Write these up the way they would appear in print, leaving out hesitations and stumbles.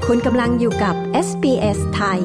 คุณกำลังอยู่กับ SBS ไทย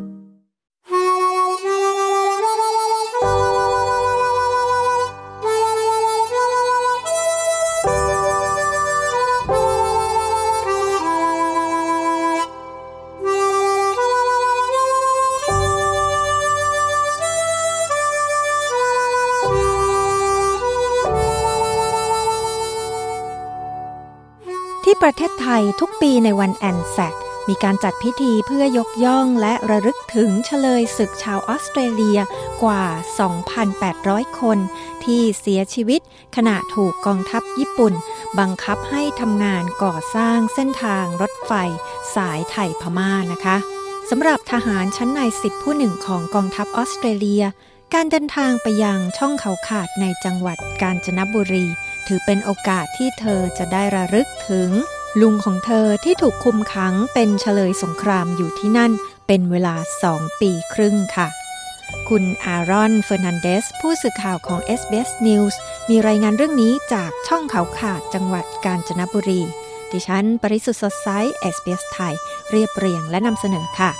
ที่ประเทศไทยทุกปีในวันแอนแซคมีการจัดพิธีเพื่อยกย่องและระลึกถึงเฉลยศึกชาวออสเตรเลียกว่า 2,800 คนที่เสียชีวิตขณะถูกกองทัพญี่ปุ่นบังคับให้ทำงานก่อสร้างเส้นทางรถไฟสายไทยพม่านะคะสำหรับทหารชั้นนาย10ผู้หนึ่งของกองทัพออสเตรเลียการเดินทางไปยังช่องเขาขาดในจังหวัดกาญจนบุรีถือเป็นโอกาสที่เธอจะได้ระลึกถึงลุงของเธอที่ถูกคุมขังเป็นเฉลยสงครามอยู่ที่นั่นเป็นเวลา2 ปีครึ่งค่ะคุณอารอนเฟอร์นันเดสผู้สื่อข่าวของ SBS News มีรายงานเรื่องนี้จากช่องเขาขาดจังหวัดกาญจนบุรีดิฉันปริสุทธิ์สดใส SBS ไทยเรียบเรียงและนำเสนอค่ะ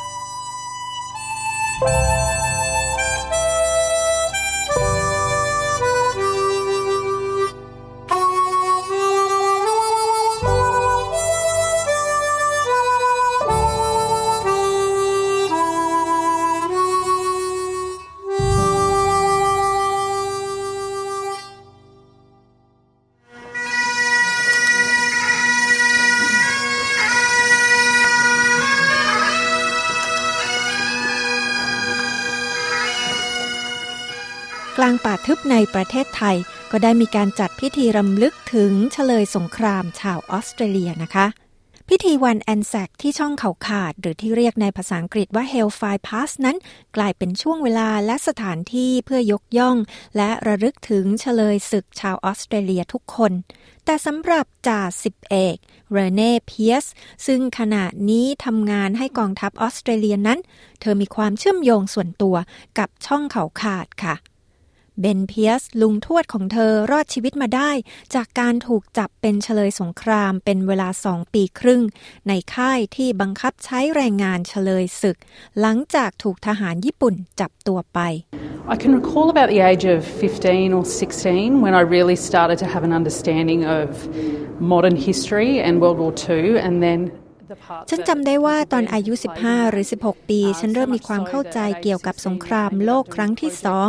กลางป่าทึบในประเทศไทยก็ได้มีการจัดพิธีรำลึกถึงเฉลยสงครามชาวออสเตรเลียนะคะพิธีวันแอนแซคที่ช่องเขาขาดหรือที่เรียกในภาษาอังกฤษว่า Hellfire Pass นั้นกลายเป็นช่วงเวลาและสถานที่เพื่อยกย่องและระลึกถึงเฉลยศึกชาวออสเตรเลียทุกคนแต่สำหรับจ่าสิบเอกเรเน่เพียสซึ่งขณะนี้ทำงานให้กองทัพออสเตรเลียนั้นเธอมีความเชื่อมโยงส่วนตัวกับช่องเขาขาดค่ะเบนเพียสลุงทวดของเธอรอดชีวิตมาได้จากการถูกจับเป็นเฉลยสงครามเป็นเวลา2 ปีครึ่งในค่ายที่บังคับใช้แรงงานเฉลยศึกหลังจากถูกทหารญี่ปุ่นจับตัวไป I can recall about the age of 15 or 16 when I really started to have an understanding of modern history and World War II and thenฉันจำได้ว่าตอนอายุ15หรือ16ปีฉันเริ่มมีความเข้าใจเกี่ยวกับสงครามโลกครั้งที่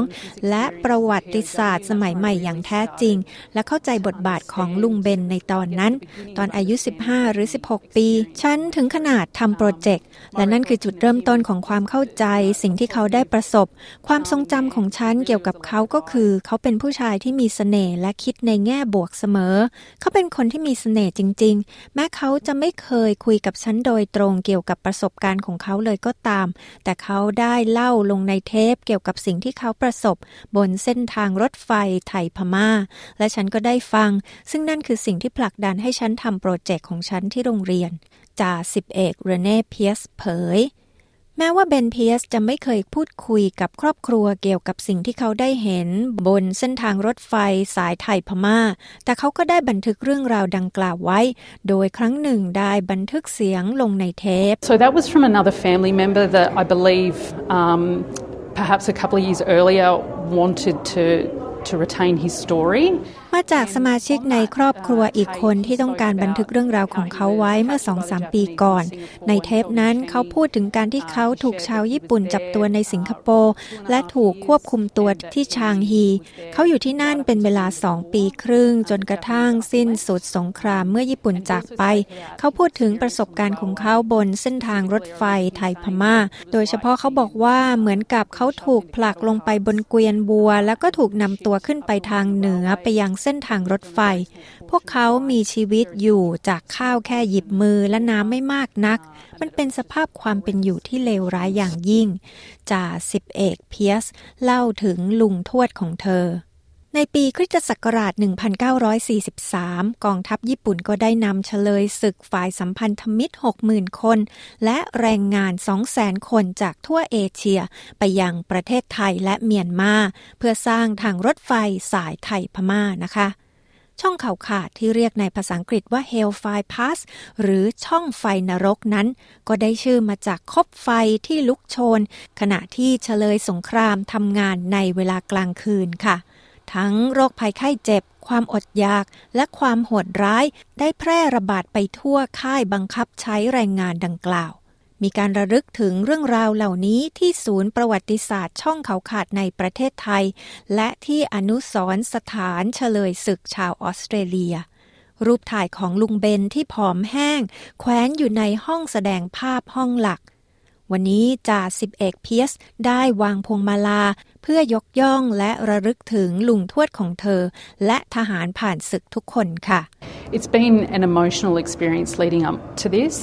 2และประวัติศาสตร์สมัยใหม่อย่างแท้จริงและเข้าใจบทบาทของลุงเบนในตอนนั้นตอนอายุ15หรือ16ปีฉันถึงขนาดทำโปรเจกต์และนั่นคือจุดเริ่มต้นของความเข้าใจสิ่งที่เขาได้ประสบความทรงจำของฉันเกี่ยวกับเขาก็คือเขาเป็นผู้ชายที่มีเสน่ห์และคิดในแง่บวกเสมอเขาเป็นคนที่มีเสน่ห์จริงๆแม้เขาจะไม่เคยคุยกับฉันโดยตรงเกี่ยวกับประสบการณ์ของเขาเลยก็ตามแต่เขาได้เล่าลงในเทปเกี่ยวกับสิ่งที่เขาประสบบนเส้นทางรถไฟไทยพม่าและฉันก็ได้ฟังซึ่งนั่นคือสิ่งที่ผลักดันให้ฉันทำโปรเจกต์ของฉันที่โรงเรียนจ่าสิบเอกเรเน่เพียสเผยแม้ว่าเบนเพียสจะไม่เคยพูดคุยกับครอบครัวเกี่ยวกับสิ่งที่เขาได้เห็นบนเส้นทางรถไฟสายไทยพม่าแต่เขาก็ได้บันทึกเรื่องราวดังกล่าวไว้โดยครั้งหนึ่งได้บันทึกเสียงลงในเทป So that was from another family member that I believe perhaps a couple of years earlier wanted to retain his story มาจากสมาชิกในครอบครัวอีกคนที่ต้องการบันทึกเรื่องราวของเขาไว้เมื่อ 2-3 ปีก่อนในเทปนั้นเขาพูดถึงการที่เขาถูกชาวญี่ปุ่นจับตัวในสิงคโปร์และถูกควบคุมตัวที่ชางฮีเขาอยู่ที่นั่นเป็นเวลา2 ปีครึ่งจนกระทั่งสิ้นสุดสงครามเมื่อญี่ปุ่นจากไปเขาพูดถึงประสบการณ์ของเขาบนเส้นทางรถไฟไทยพม่าโดยเฉพาะเขาบอกว่าเหมือนกับเขาถูกผลักลงไปบนเกวียนวัวแล้วก็ถูกนำตัวขึ้นไปทางเหนือไปยังเส้นทางรถไฟพวกเขามีชีวิตอยู่จากข้าวแค่หยิบมือและน้ำไม่มากนักมันเป็นสภาพความเป็นอยู่ที่เลวร้ายอย่างยิ่งจ่าสิบเอกเพียสเล่าถึงลุงทวดของเธอในปีคริสตศักราช 1943 กองทัพญี่ปุ่นก็ได้นำเฉลยศึกฝ่ายสัมพันธมิตร 60,000 คนและแรงงาน 200,000 คนจากทั่วเอเชียไปยังประเทศไทยและเมียนมาเพื่อสร้างทางรถไฟสายไทยพม่านะคะช่องเขาขาดที่เรียกในภาษาอังกฤษว่า Hellfire Pass หรือช่องไฟนรกนั้นก็ได้ชื่อมาจากคบไฟที่ลุกโชนขณะที่เฉลยสงครามทำงานในเวลากลางคืนค่ะทั้งโรคภัยไข้เจ็บความอดอยากและความโหดร้ายได้แพร่ระบาดไปทั่วค่ายบังคับใช้แรงงานดังกล่าวมีการระลึกถึงเรื่องราวเหล่านี้ที่ศูนย์ประวัติศาสตร์ช่องเขาขาดในประเทศไทยและที่อนุสรณ์สถานเฉลยศึกชาวออสเตรเลียรูปถ่ายของลุงเบนที่ผอมแห้งแขวนอยู่ในห้องแสดงภาพห้องหลักวันนี้จ่าสิบเอกเพียสได้วางพวงมาลาเพื่อยกย่องและระลึกถึงลุงทวดของเธอและทหารผ่านศึกทุกคนค่ะ It's been an emotional experience leading up to this.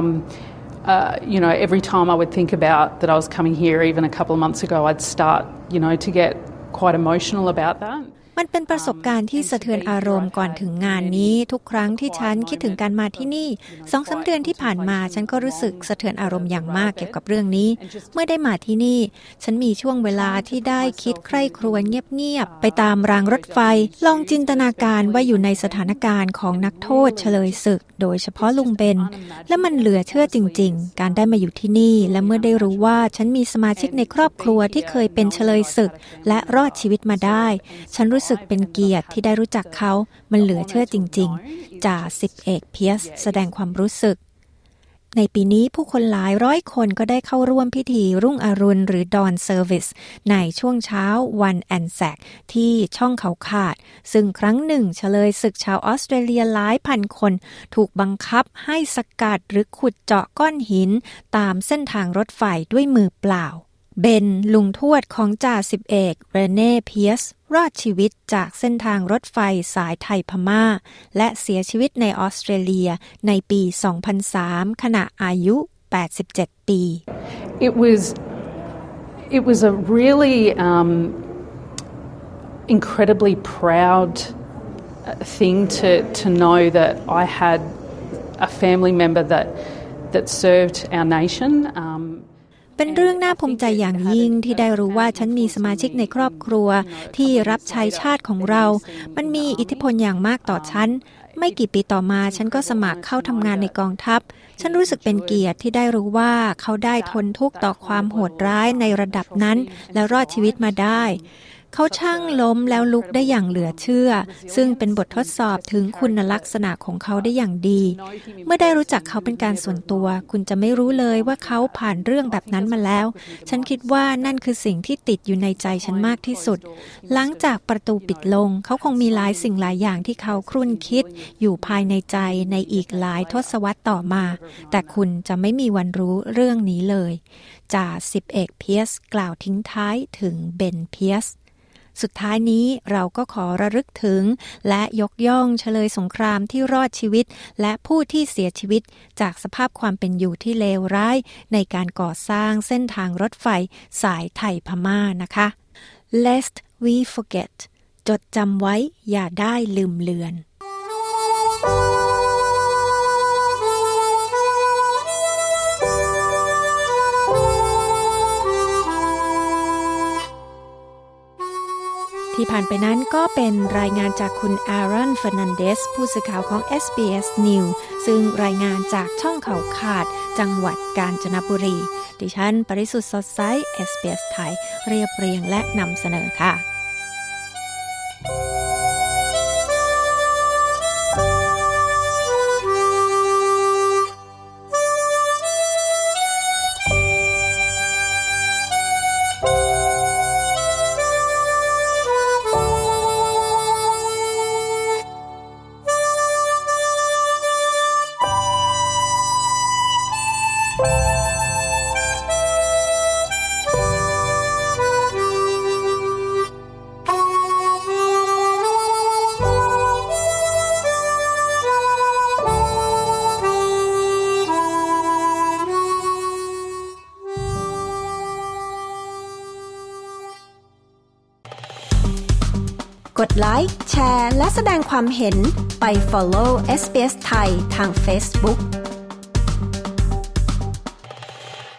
Every time I would think about that I was coming here even a couple of months ago, I'd start, to get quite emotional about that. มันเป็นประสบการณ์ที่สะเทือนอารมณ์ก่อนถึงงานนี้ทุกครั้งที่ฉันคิดถึงการมาที่นี่ 2-3 เดือนที่ผ่านมาฉันก็รู้สึกสะเทือนอารมณ์อย่างมากเกี่ยวกับเรื่องนี้เมื่อได้มาที่นี่ฉันมีช่วงเวลาที่ได้คิดใคร่ครวญเงียบๆไปตามรางรถไฟลองจินตนาการว่าอยู่ในสถานการณ์ของนักโทษเฉลยศึกโดยเฉพาะลุงเบนและมันเหลือเชื่อจริงๆการได้มาอยู่ที่นี่และเมื่อได้รู้ว่าฉันมีสมาชิกในครอบครัวที่เคยเป็นเฉลยศึกและรอดชีวิตมาได้ฉันรู้สึกเป็นเกียรติที่ได้รู้จักเขามันเหลือเชื่อจริงๆจ่าสิบเอกเพียสแสดงความรู้สึกในปีนี้ผู้คนหลายร้อยคนก็ได้เข้าร่วมพิธีรุ่งอรุณหรือ Dawn Service ในช่วงเช้าวันแอนแซกที่ช่องเขาขาดซึ่งครั้งหนึ่งเฉลยศึกชาวออสเตรเลียหลายพันคนถูกบังคับให้สกัดหรือขุดเจาะก้อนหินตามเส้นทางรถไฟด้วยมือเปล่าเบนลุงทวดของจ่าสิบเอกเรเน่เพียสรอดชีวิตจากเส้นทางรถไฟสายไทยพม่าและเสียชีวิตในออสเตรเลียในปี 2003 ขณะอายุ 87 ปี It was a really incredibly proud thing to know that I had a family member that served our nation. เป็นเรื่องน่าภูมิใจอย่างยิ่งที่ได้รู้ว่าฉันมีสมาชิกในครอบครัวที่รับใช้ชาติของเรามันมีอิทธิพลอย่างมากต่อฉันไม่กี่ปีต่อมาฉันก็สมัครเข้าทำงานในกองทัพฉันรู้สึกเป็นเกียรติที่ได้รู้ว่าเขาได้ทนทุกข์ต่อความโหดร้ายในระดับนั้นและรอดชีวิตมาได้เขาช่างล้มแล้วลุกได้อย่างเหลือเชื่อซึ่งเป็นบททดสอบถึงคุณลักษณะของเขาได้อย่างดีเมื่อได้รู้จักเขาเป็นการส่วนตัวคุณจะไม่รู้เลยว่าเขาผ่านเรื่องแบบนั้นมาแล้วฉันคิดว่านั่นคือสิ่งที่ติดอยู่ในใจฉันมากที่สุดหลังจากประตูปิดลงเขาคงมีหลายสิ่งหลายอย่างที่เขาครุ่นคิดอยู่ภายในใจในอีกหลายทศวรรษต่อมาแต่คุณจะไม่มีวันรู้เรื่องนี้เลยจ่าสิบเอกเพียสกล่าวทิ้งท้ายถึงเบนเพียสสุดท้ายนี้เราก็ขอระลึกถึงและยกย่องเฉลยสงครามที่รอดชีวิตและผู้ที่เสียชีวิตจากสภาพความเป็นอยู่ที่เลวร้ายในการก่อสร้างเส้นทางรถไฟสายไทยพม่านะคะ Lest we forget จดจำไว้อย่าได้ลืมเลือนที่ผ่านไปนั้นก็เป็นรายงานจากคุณอารอนเฟอร์นันเดสผู้สื่อข่าวของ SBS News ซึ่งรายงานจากช่องเขาขาดจังหวัดกาญจนบุรีดิฉันปริสุทธิ์สดใส SBS ไทยเรียบเรียงและนำเสนอค่ะกดไลค์แชร์และแสดงความเห็นไป follow SBS ไทยทาง Facebook